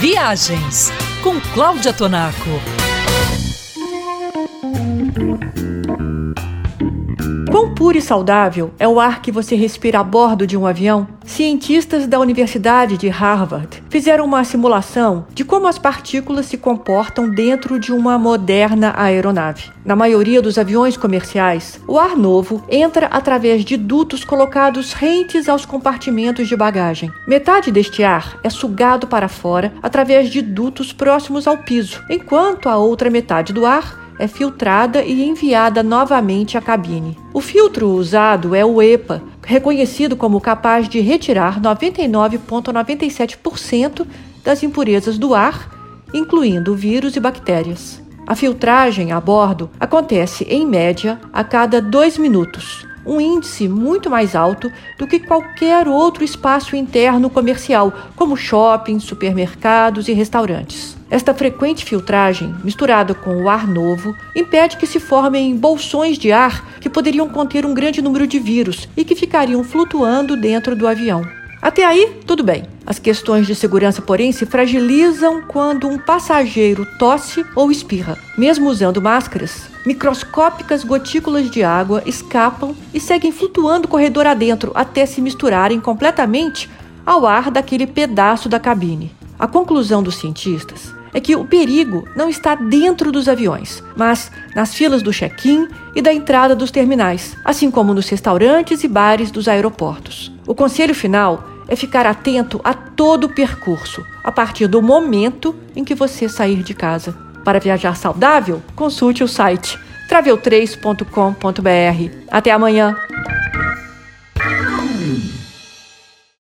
Viagens com Cláudia Tonaco. Quão puro e saudável é o ar que você respira a bordo de um avião? Cientistas da Universidade de Harvard fizeram uma simulação de como as partículas se comportam dentro de uma moderna aeronave. Na maioria dos aviões comerciais, o ar novo entra através de dutos colocados rentes aos compartimentos de bagagem. Metade deste ar é sugado para fora através de dutos próximos ao piso, enquanto a outra metade do ar é filtrada e enviada novamente à cabine. O filtro usado é o EPA, reconhecido como capaz de retirar 99,97% das impurezas do ar, incluindo vírus e bactérias. A filtragem a bordo acontece, em média, a cada 2 minutos, um índice muito mais alto do que qualquer outro espaço interno comercial, como shoppings, supermercados e restaurantes. Esta frequente filtragem, misturada com o ar novo, impede que se formem bolsões de ar que poderiam conter um grande número de vírus e que ficariam flutuando dentro do avião. Até aí, tudo bem. As questões de segurança, porém, se fragilizam quando um passageiro tosse ou espirra. Mesmo usando máscaras, microscópicas gotículas de água escapam e seguem flutuando corredor adentro até se misturarem completamente ao ar daquele pedaço da cabine. A conclusão dos cientistas é que o perigo não está dentro dos aviões, mas nas filas do check-in e da entrada dos terminais, assim como nos restaurantes e bares dos aeroportos. O conselho final é ficar atento a todo o percurso, a partir do momento em que você sair de casa. Para viajar saudável, consulte o site travel3.com.br. Até amanhã!